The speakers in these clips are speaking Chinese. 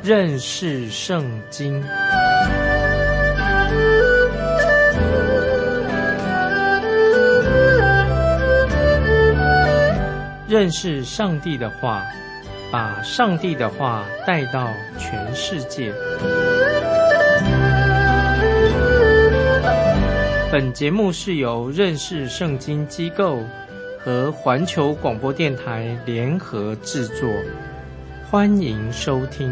认识圣经。认识上帝的话，把上帝的话带到全世界。本节目是由认识圣经机构和环球广播电台联合制作，欢迎收听。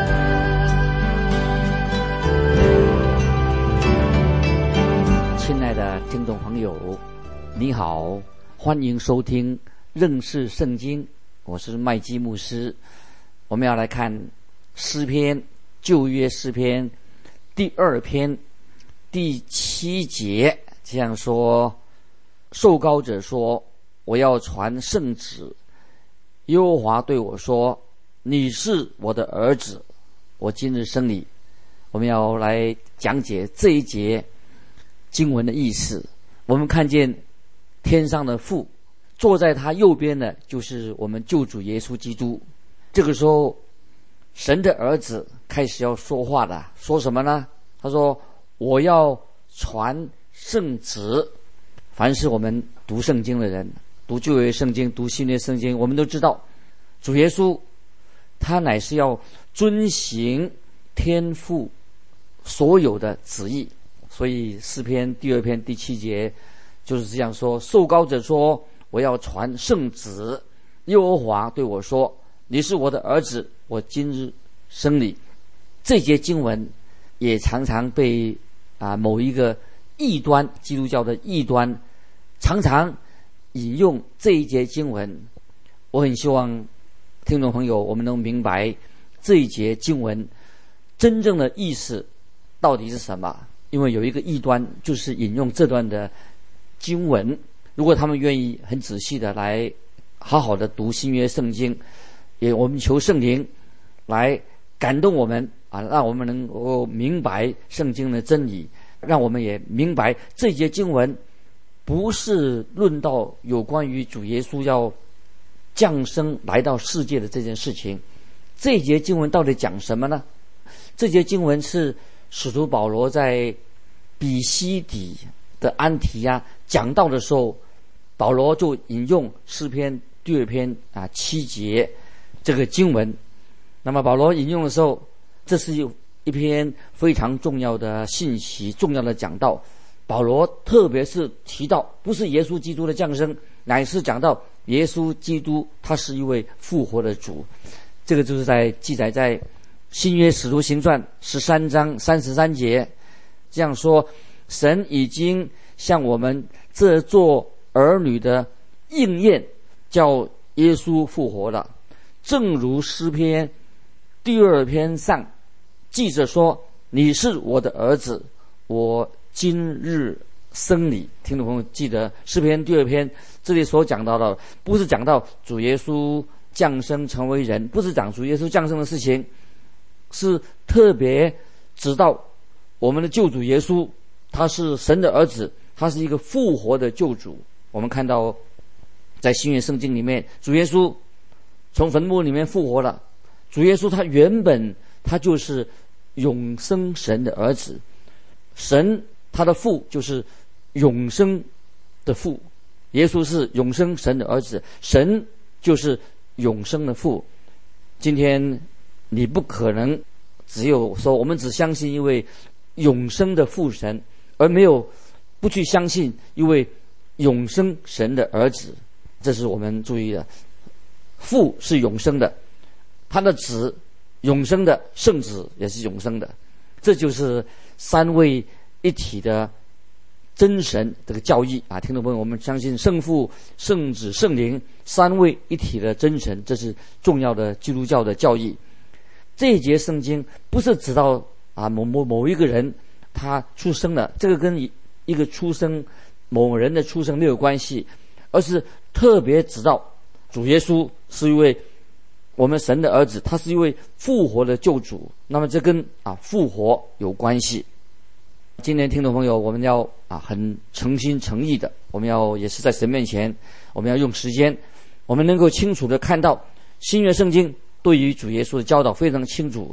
亲爱的听众朋友，你好，欢迎收听认识圣经，我是麦基牧师。我们要来看诗篇，旧约诗篇第2篇第7节，这样说：受膏者说，我要传圣旨。耶和华对我说，你是我的儿子，我今日生你。我们要来讲解这一节经文的意思。我们看见天上的父，坐在他右边的就是我们救主耶稣基督。这个时候神的儿子开始要说话了，说什么呢？他说，我要传圣旨。凡是我们读圣经的人，读旧约圣经，读新约圣经，我们都知道主耶稣他乃是要遵行天父所有的旨意。所以诗篇第2篇第7节就是这样说：受膏者说，我要传圣旨。耶和华对我说，你是我的儿子，我今日生你。这节经文也常常被某一个异端，基督教的异端常常引用这一节经文。我很希望听众朋友我们能明白这一节经文真正的意思到底是什么。因为有一个异端就是引用这段的经文，如果他们愿意很仔细的来好好的读新约圣经，也我们求圣灵来感动我们让我们能够明白圣经的真理，让我们也明白这节经文不是论到有关于主耶稣要降生来到世界的这件事情。这节经文到底讲什么呢？这节经文是使徒保罗在比西底的安提亚讲道的时候，保罗就引用诗篇第2篇7节这个经文。那么保罗引用的时候，这是一篇非常重要的信息，重要的讲道。保罗特别是提到不是耶稣基督的降生，乃是讲到耶稣基督他是一位复活的主。这个就是在记载在新约使徒行传13章33节，这样说：神已经向我们这做儿女的应验，叫耶稣复活了。正如诗篇第2篇上记着说，你是我的儿子，我今日生你。听众朋友记得诗篇第2篇这里所讲到的，不是讲到主耶稣降生成为人，不是讲主耶稣降生的事情，是特别指到我们的救主耶稣，他是神的儿子，他是一个复活的救主。我们看到在新约圣经里面，主耶稣从坟墓里面复活了。主耶稣他原本他就是永生神的儿子，神他的父就是永生的父，耶稣是永生神的儿子，神就是永生的父。今天你不可能只有说我们只相信一位永生的父神，而没有不去相信一位永生神的儿子。这是我们注意的，父是永生的，他的子永生的，圣子也是永生的。这就是三位一体的真神这个教义听众朋友，我们相信圣父、圣子、圣灵三位一体的真神，这是重要的基督教的教义。这一节圣经不是指到某一个人他出生了，这个跟一个出生某人的出生没有关系，而是特别指到主耶稣是一位我们神的儿子，他是一位复活的救主。那么这跟复活有关系。今天听众朋友，我们要很诚心诚意的，我们要也是在神面前，我们要用时间，我们能够清楚的看到新约圣经对于主耶稣的教导非常清楚，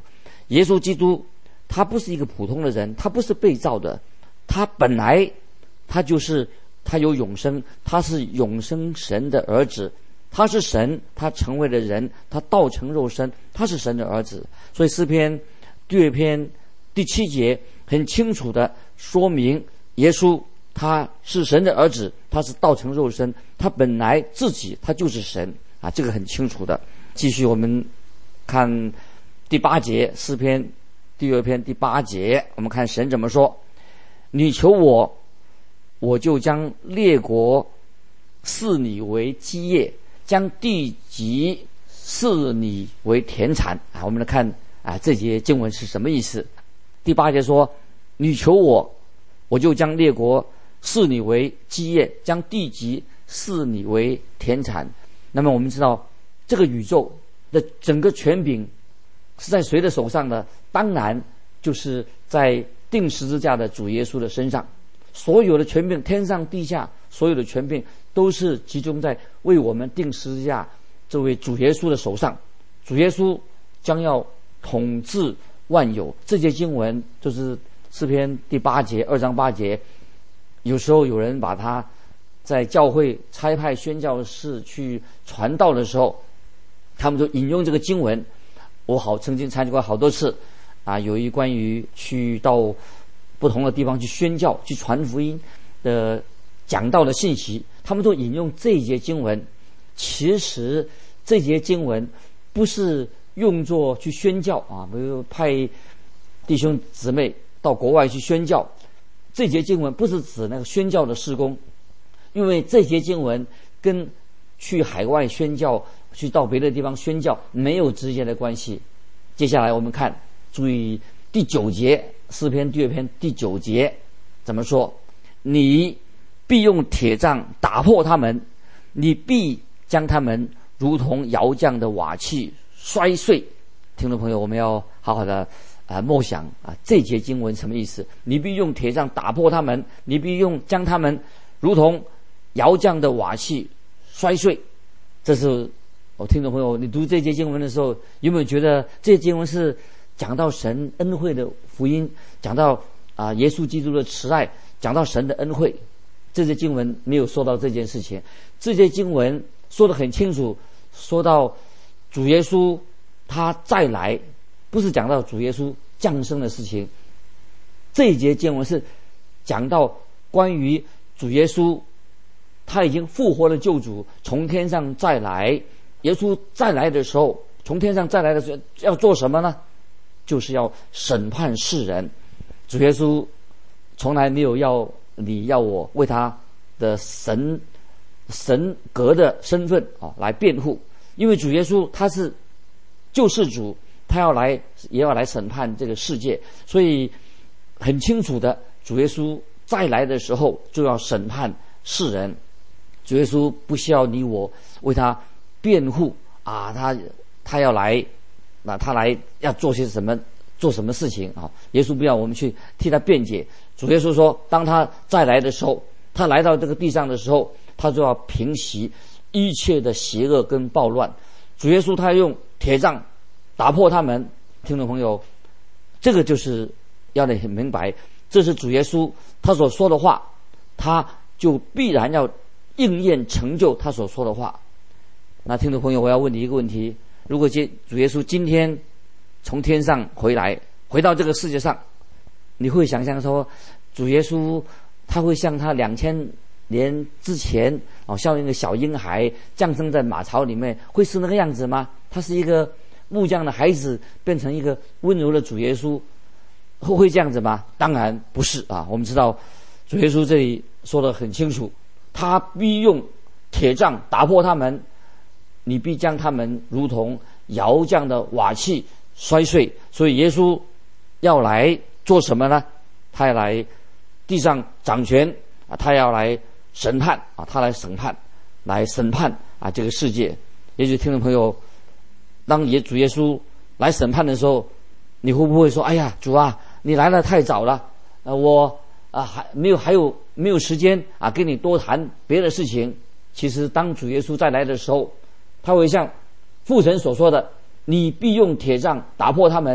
耶稣基督他不是一个普通的人，他不是被造的，他本来他有永生，他是永生神的儿子，他是神，他成为了人，他道成肉身，他是神的儿子。所以诗篇第2篇第7节很清楚的说明，耶稣他是神的儿子，他是道成肉身，他本来自己他就是神啊，这个很清楚的。继续我们看第8节，诗篇第2篇第8节，我们看神怎么说：你求我，我就将列国赐你为基业，将地极赐你为田产啊。我们来看啊，这节经文是什么意思？第8节说：你求我，我就将列国赐你为基业，将地极赐你为田产。那么我们知道，这个宇宙的整个权柄是在谁的手上呢？当然就是在钉十字架的主耶稣的身上。所有的权柄，天上地下所有的权柄，都是集中在为我们钉十字架这位主耶稣的手上。主耶稣将要统治万有。这节经文就是诗篇第8节，2章8节。有时候有人把它在教会差派宣教士去传道的时候，他们就引用这个经文。我曾经参加过好多次啊，有一关于去到不同的地方去宣教、去传福音的讲道的信息，他们都引用这一节经文。其实这节经文不是用作去宣教啊，比如派弟兄姊妹到国外去宣教，这节经文不是指那个宣教的事工，因为这节经文跟去海外宣教、去到别的地方宣教没有直接的关系。接下来我们看，注意第9节，诗篇第2篇第9节怎么说？你必用铁杖打破他们，你必将他们如同窑匠的瓦器摔碎。听众朋友，我们要好好的默想啊，这节经文什么意思？你必用铁杖打破他们，你必将他们如同窑匠的瓦器摔碎。这是听众朋友，你读这节经文的时候，有没有觉得这节经文是讲到神恩惠的福音，讲到耶稣基督的慈爱，讲到神的恩惠？这节经文没有说到这件事情。这节经文说得很清楚，说到主耶稣他再来，不是讲到主耶稣降生的事情。这一节经文是讲到关于主耶稣他已经复活的救主从天上再来。耶稣再来的时候，从天上再来的时候要做什么呢？就是要审判世人。主耶稣从来没有要你要我为他的神格的身份来辩护，因为主耶稣他是救世主，他也要来审判这个世界。所以很清楚的，主耶稣再来的时候就要审判世人。主耶稣不需要你我为他辩护啊，他要来，他来要做什么事情啊？耶稣不要我们去替他辩解。主耶稣说，当他再来的时候，他来到这个地上的时候，他就要平息一切的邪恶跟暴乱。主耶稣他用铁杖打破他们。听众朋友，这个就是要你很明白，这是主耶稣他所说的话，他就必然要应验成就他所说的话。那听众朋友，我要问你一个问题：如果主耶稣今天从天上回到这个世界上，你会想象说，主耶稣他会像他2000年之前像一个小婴孩降生在马槽里面，会是那个样子吗？他是一个木匠的孩子变成一个温柔的主耶稣，会这样子吗？当然不是啊！我们知道主耶稣这里说得很清楚，他必用铁杖打破他们，你必将他们如同窑匠的瓦器摔碎。所以耶稣要来做什么呢？他要来地上掌权啊，他要来审判啊，他来审判这个世界。也许听众朋友，当主耶稣来审判的时候，你会不会说：“哎呀，主啊，你来得太早了，我还没有时间跟你多谈别的事情。”其实当主耶稣再来的时候，他会像父神所说的：“你必用铁杖打破他们，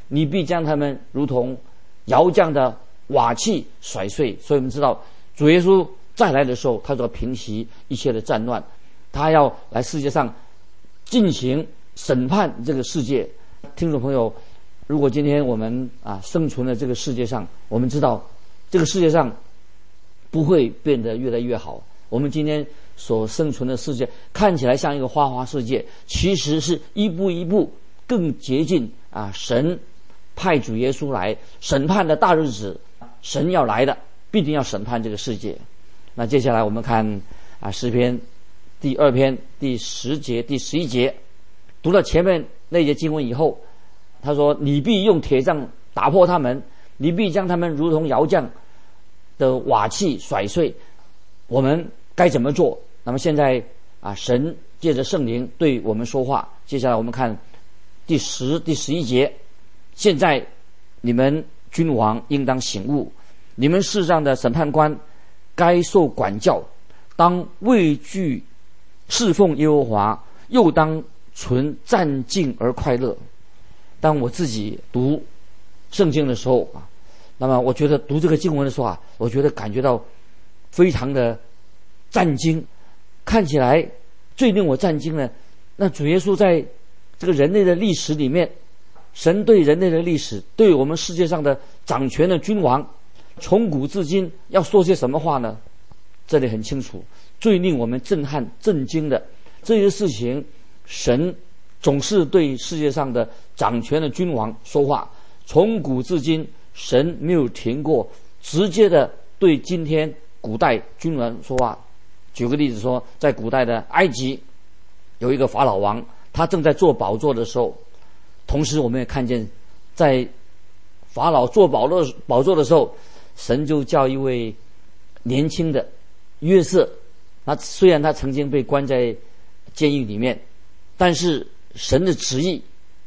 你必将他们如同窑匠的瓦器甩碎。所以我们知道主耶稣再来的时候，他就要平息一切的战乱，他要来世界上进行审判这个世界。听众朋友，如果今天我们生存在这个世界上，我们知道这个世界上不会变得越来越好。我们今天所生存的世界看起来像一个花花世界，其实是一步一步更接近神派主耶稣来审判的大日子，神要来的，必定要审判这个世界。那接下来我们看诗篇第2篇第10节第11节，读了前面那节经文以后，他说：你必用铁杖打破他们，你必将他们如同窑匠的瓦器甩碎。我们该怎么做？那么现在神借着圣灵对我们说话。接下来我们看第10、第11节。现在你们君王应当醒悟，你们世上的审判官该受管教，当畏惧侍奉耶和华，又当存战兢而快乐。当我自己读圣经的时候那么我觉得读这个经文的时候我觉得感觉到非常的战兢。看起来最令我战兢的，那主耶稣在这个人类的历史里面，神对人类的历史，对我们世界上的掌权的君王，从古至今要说些什么话呢？这里很清楚，最令我们震撼震惊的这些事情，神总是对世界上的掌权的君王说话，从古至今神没有停过直接的对今天古代君王说话。举个例子说，在古代的埃及有一个法老王，他正在做宝座的时候，同时我们也看见在法老做宝座的时候，神就叫一位年轻的约瑟，虽然他曾经被关在监狱里面，但是神的旨意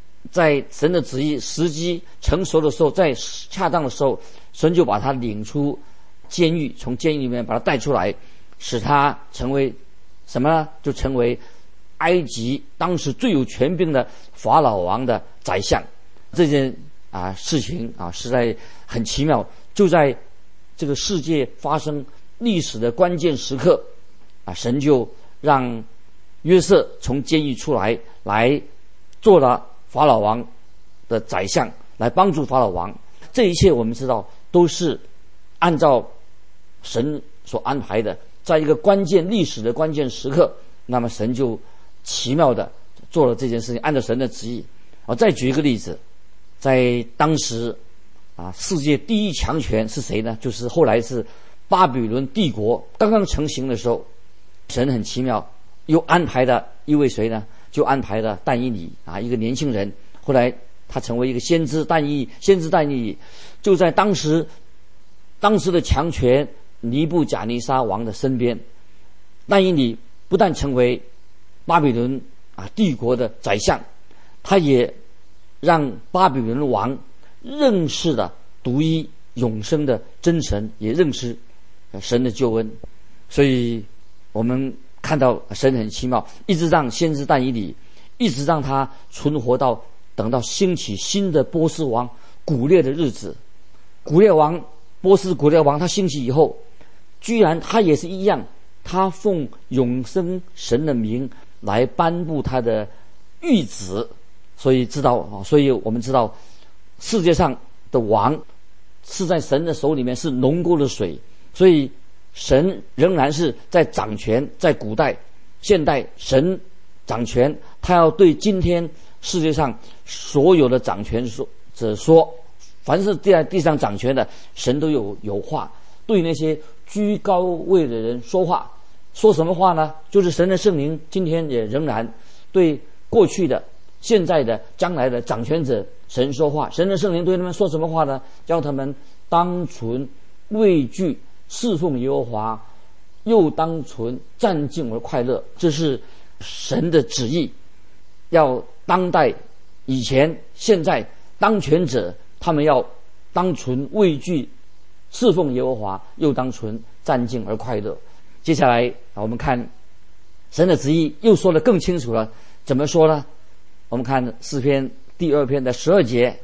时机成熟的时候，在恰当的时候，神就把他领出监狱，从监狱里面把他带出来，使他成为什么呢？就成为埃及当时最有权柄的法老王的宰相。这件事情实在很奇妙，就在这个世界发生历史的关键时刻神就让约瑟从监狱出来做了法老王的宰相，来帮助法老王。这一切我们知道都是按照神所安排的，在一个历史的关键时刻，那么神就奇妙的做了这件事情，按照神的旨意。再举一个例子，在当时世界第一强权是谁呢？就是后来是巴比伦帝国刚刚成型的时候，神很奇妙又安排的一位谁呢？就安排了但以理一个年轻人，后来他成为一个先知但以理，就在当时的强权尼布甲尼撒王的身边。但以理不但成为巴比伦帝国的宰相，他也让巴比伦王认识了独一永生的真神，也认识神的救恩。所以我们看到神很奇妙，一直让先知但以理，一直让他存活到等到兴起新的波斯王古列的日子。波斯古列王他兴起以后，居然他也是一样，他奉永生神的名来颁布他的谕旨。所以我们知道世界上的王是在神的手里面是浓过的水，所以神仍然是在掌权。在古代现代神掌权，他要对今天世界上所有的掌权者说，凡是在地上掌权的，神都有话对那些居高位的人说话。说什么话呢？就是神的圣灵今天也仍然对过去的现在的将来的掌权者神说话。神的圣灵对他们说什么话呢？叫他们当存畏惧侍奉耶和华，又当存战兢而快乐。这是神的旨意，要当代以前现在当权者，他们要当存畏惧侍奉耶和华，又当存战兢而快乐。接下来我们看神的旨意又说得更清楚了。怎么说呢？我们看诗篇第2篇的12节，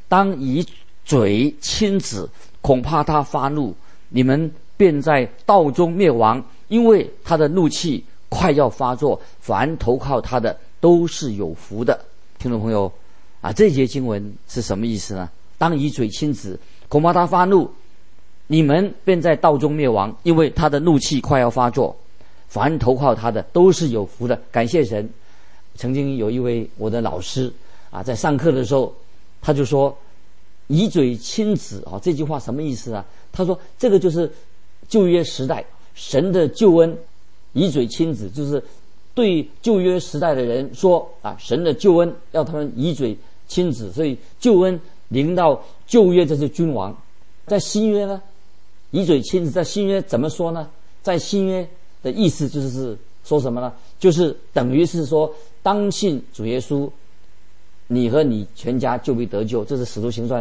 当以嘴亲子，恐怕他发怒，你们便在道中灭亡，因为他的怒气快要发作，凡投靠他的都是有福的。听众朋友啊，这节经文是什么意思呢？当以嘴亲子，恐怕他发怒，你们便在道中灭亡，因为他的怒气快要发作，凡投靠他的都是有福的。感谢神。曾经有一位我的老师啊，在上课的时候，他就说以嘴亲子啊，这句话什么意思啊？他说这个就是旧约时代神的救恩，以嘴亲子就是对旧约时代的人说啊，神的救恩要他们以嘴亲子，所以救恩临到旧约这些君王。在新约呢，以嘴亲子在新约怎么说呢？在新约的意思就是说什么呢？就是等于是说，当信主耶稣，你和你全家就必得救。这是使徒行传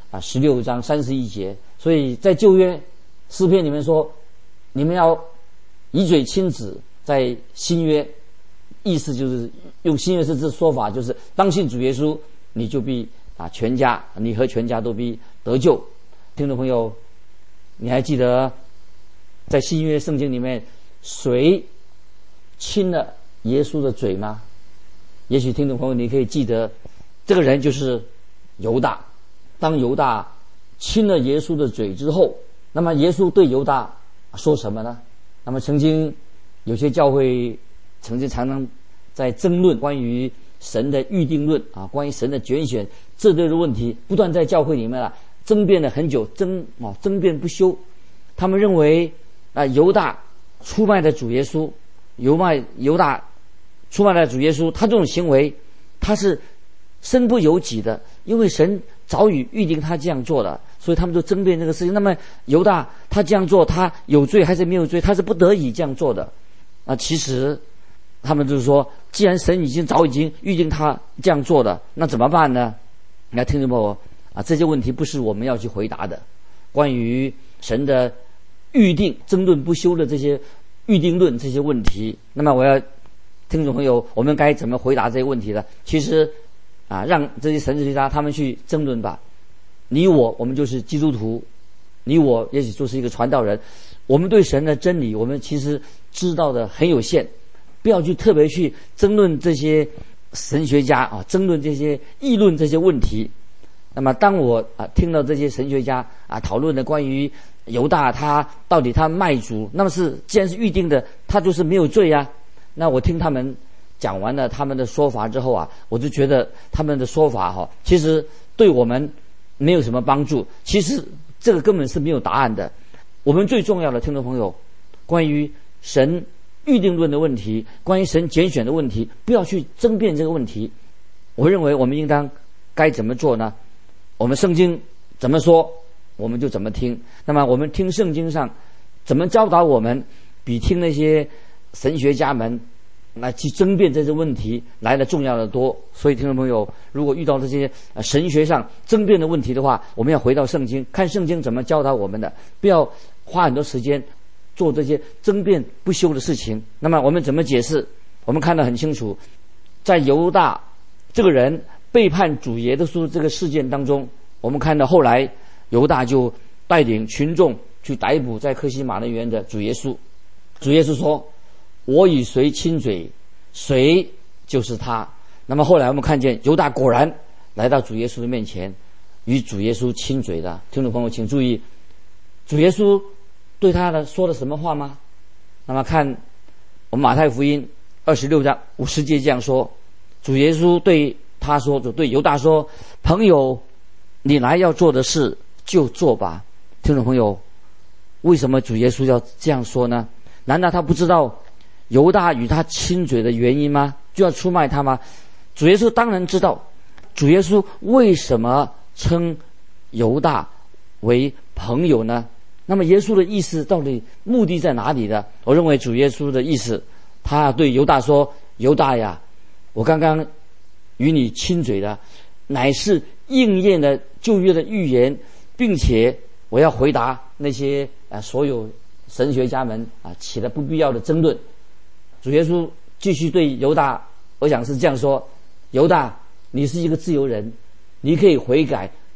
16章31节。所以在旧约诗篇里面说，你们要以嘴亲子。在新约意思就是用新约这说法，就是当信主耶稣，你就必全家，你和全家都必得救。听众朋友，你还记得在新约圣经里面谁亲了耶稣的嘴吗？也许听众朋友你可以记得，这个人就是犹大。当犹大亲了耶稣的嘴之后，那么耶稣对犹大说什么呢？那么曾经有些教会曾经常常在争论关于神的预定论关于神的拣选这类的问题，不断在教会里面争辩了很久，争辩不休。他们认为犹大出卖的主耶稣，犹大出卖了主耶稣，他这种行为他是身不由己的，因为神早已预定他这样做的，所以他们就争辩这个事情。那么犹大他这样做，他有罪还是没有罪？他是不得已这样做的。其实他们就是说，既然神早已经预定他这样做的，那怎么办呢？那听众朋友这些问题不是我们要去回答的。关于神的预定争论不休的这些预定论这些问题，那么我要听众朋友，我们该怎么回答这些问题呢？其实让这些神学家他们去争论吧。你我们就是基督徒，你我也许就是一个传道人，我们对神的真理我们其实知道的很有限，不要去特别去争论这些神学家争论这些议论这些问题。那么当我听到这些神学家讨论的关于犹大他到底他卖主，那么既然是预定的，他就是没有罪啊。那我听他们讲完了他们的说法之后我就觉得他们的说法其实对我们没有什么帮助。其实这个根本是没有答案的。我们最重要的听众朋友，关于神预定论的问题，关于神拣选的问题，不要去争辩这个问题。我认为我们应当该怎么做呢？我们圣经怎么说我们就怎么听。那么我们听圣经上怎么教导我们，比听那些神学家们来去争辩这些问题来的重要的多。所以听众朋友，如果遇到这些神学上争辩的问题的话，我们要回到圣经，看圣经怎么教导我们的，不要花很多时间做这些争辩不休的事情。那么我们怎么解释？我们看得很清楚，在犹大这个人背叛主耶稣这个事件当中，我们看到后来犹大就带领群众去逮捕在客西马尼园的主耶稣。主耶稣说，我与谁亲嘴，谁就是他。那么后来我们看见犹大果然来到主耶稣的面前，与主耶稣亲嘴的。听众朋友请注意，主耶稣对他说了什么话吗？那么看我们马太福音26章50节这样说，主耶稣对他说，就对犹大说，朋友，你来要做的事就做吧。听众朋友，为什么主耶稣要这样说呢？难道他不知道犹大与他亲嘴的原因吗？就要出卖他吗？主耶稣当然知道。主耶稣为什么称犹大为朋友呢？那么耶稣的意思到底目的在哪里呢？我认为主耶稣的意思，他对犹大说，犹大呀，我刚刚与你亲嘴的乃是应验了旧约的预言，并且我要回答那些所有神学家们起了不必要的争论。主耶稣继续对犹大，我想是这样说，犹大，你是一个自由人，你可以悔改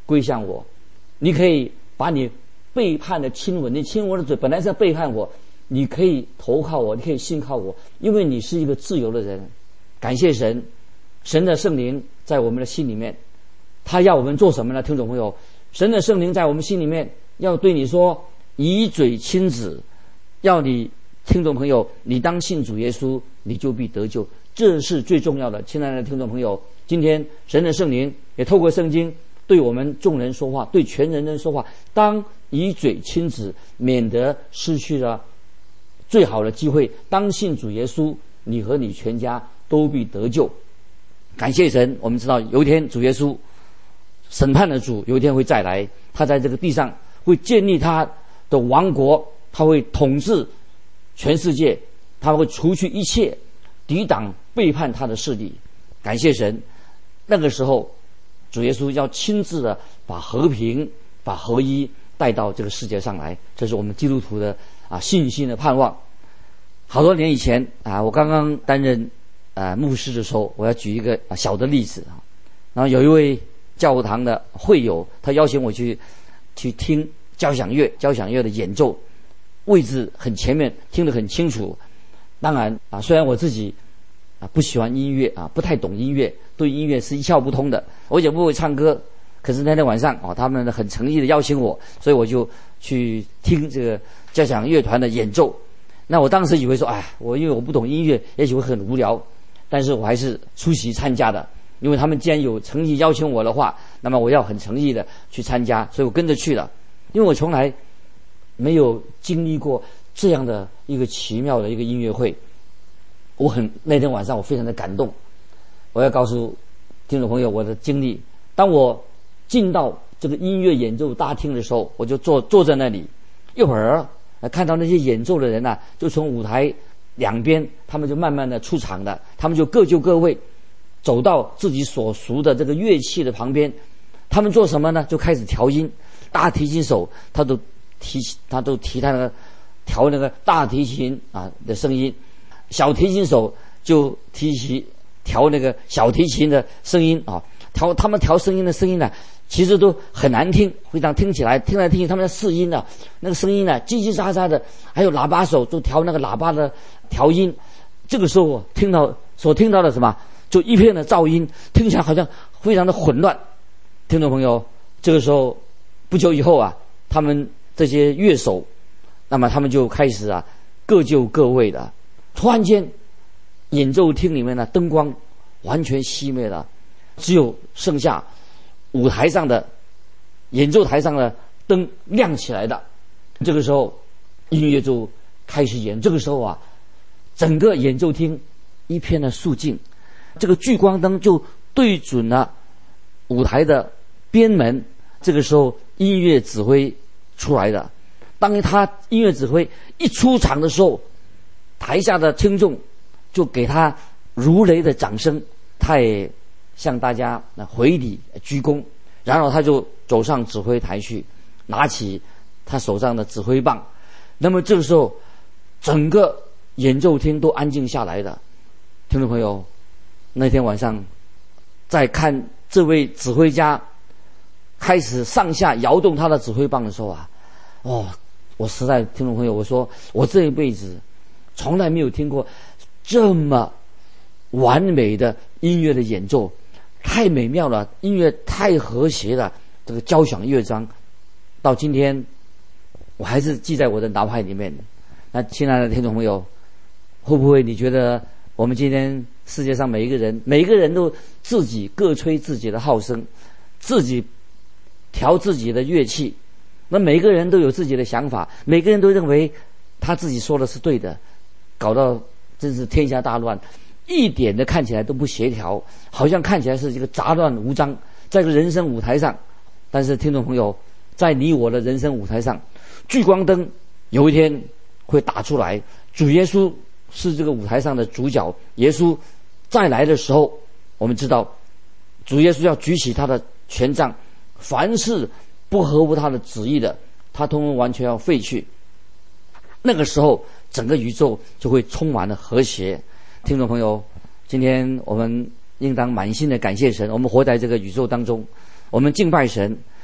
归向我，你可以把你背叛的亲吻，你亲我的嘴本来是要背叛我，你可以投靠我，你可以信靠我，因为你是一个自由的人。感谢神，神的圣灵在我们的心里面，他要我们做什么呢？听众朋友，神的圣灵在我们心里面要对你说，以嘴亲子，要你听众朋友，你当信主耶稣，你就必得救，这是最重要的。亲爱的听众朋友，今天神的圣灵也透过圣经对我们众人说话，对全人类说话，当以嘴亲子，免得失去了最好的机会。当信主耶稣，你和你全家都必得救。感谢神，我们知道有一天主耶稣审判的主有一天会再来，他在这个地上会建立他的王国，他会统治全世界，他会除去一切抵挡背叛他的势力。感谢神，那个时候主耶稣要亲自的把和平把合一带到这个世界上来，这是我们基督徒的信心的盼望。好多年以前我刚刚担任牧师的时候，我要举一个小的例子然后有一位教堂的会友，他邀请我去听交响乐的演奏，位置很前面，听得很清楚。当然虽然我自己不喜欢音乐不太懂音乐，对音乐是一窍不通的，我也不会唱歌，可是那天晚上他们很诚意的邀请我，所以我就去听这个交响乐团的演奏。那我当时以为说因为我不懂音乐，也许会很无聊，但是我还是出席参加的，因为他们既然有诚意邀请我的话，那么我要很诚意的去参加，所以我跟着去了。因为我从来没有经历过这样的一个奇妙的一个音乐会，那天晚上我非常的感动。我要告诉听众朋友我的经历，当我进到这个音乐演奏大厅的时候，我就坐在那里，一会儿看到那些演奏的人就从舞台两边，他们就慢慢的出场的，他们就各就各位，走到自己所属的这个乐器的旁边，他们做什么呢？就开始调音。大提琴手他都提他那个调那个大提琴的声音，小提琴手就调那个小提琴的声音他们调声音的声音其实都很难听，非常听来听去，他们在试音那个声音叽叽喳喳的，还有喇叭手都调那个喇叭的调音。这个时候我所听到的什么，就一片的噪音，听起来好像非常的混乱。听众朋友，这个时候不久以后他们这些乐手，那么他们就开始各就各位的。突然间，演奏厅里面灯光完全熄灭了，只有剩下舞台上的演奏台上的灯亮起来的。这个时候音乐就开始演，这个时候整个演奏厅一片的肃静，这个聚光灯就对准了舞台的边门。这个时候音乐指挥出来的，当他音乐指挥一出场的时候，台下的听众就给他如雷的掌声，他也向大家回礼鞠躬，然后他就走上指挥台去，拿起他手上的指挥棒。那么这个时候整个演奏厅都安静下来的。听众朋友，那天晚上在看这位指挥家开始上下摇动他的指挥棒的时候我实在，听众朋友，我说我这一辈子从来没有听过这么完美的音乐的演奏，太美妙了，音乐太和谐了，这个交响乐章到今天我还是记在我的脑海里面的。那亲爱的听众朋友，会不会你觉得我们今天世界上每一个人都自己各吹自己的号声，自己调自己的乐器，那每个人都有自己的想法，每个人都认为他自己说的是对的，搞到真是天下大乱，一点的看起来都不协调，好像看起来是一个杂乱无章，在这个人生舞台上。但是听众朋友，在你我的人生舞台上，聚光灯有一天会打出来，主耶稣是这个舞台上的主角。耶稣再来的时候，我们知道主耶稣要举起他的权杖，凡是不合乎他的旨意的，他通通完全要废去。那个时候整个宇宙就会充满了和谐。听众朋友，今天我们应当满心的感谢神，我们活在这个宇宙当中，我们敬拜神，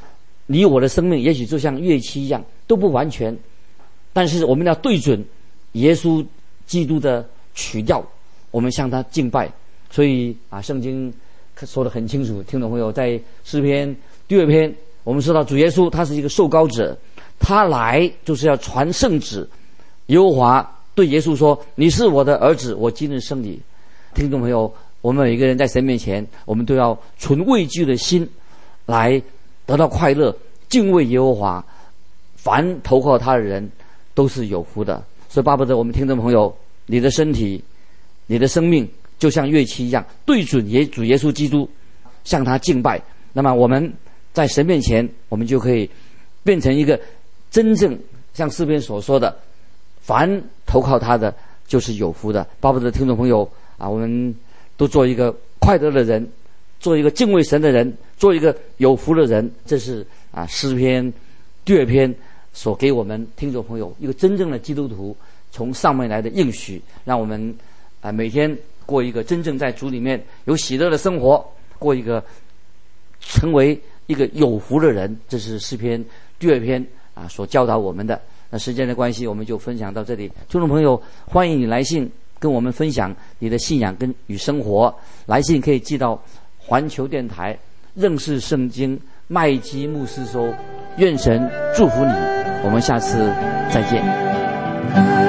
你我的生命也许就像乐器一样，都不完全，但是我们要对准耶稣基督的曲调，我们向他敬拜。所以圣经说得很清楚，听众朋友，在诗篇第2篇，我们说到主耶稣他是一个受膏者，他来就是要传圣旨。耶和华对耶稣说：你是我的儿子，我今日生你。听众朋友，我们每一个人在神面前，我们都要存畏惧的心来得到快乐，敬畏耶和华。凡投靠他的人都是有福的。所以巴不得我们听众朋友，你的身体你的生命就像乐器一样，对准主耶稣基督，向他敬拜。那么我们在神面前，我们就可以变成一个真正像诗篇所说的，凡投靠他的就是有福的。巴不得听众朋友我们都做一个快乐的人，做一个敬畏神的人，做一个有福的人。这是诗篇第2篇所给我们听众朋友一个真正的基督徒从上面来的应许，让我们每天过一个真正在主里面有喜乐的生活，过一个成为一个有福的人。这是诗篇第2篇所教导我们的。那时间的关系，我们就分享到这里。听众朋友，欢迎你来信跟我们分享你的信仰与生活。来信可以寄到环球电台认识圣经麦基牧师收。愿神祝福你，我们下次再见。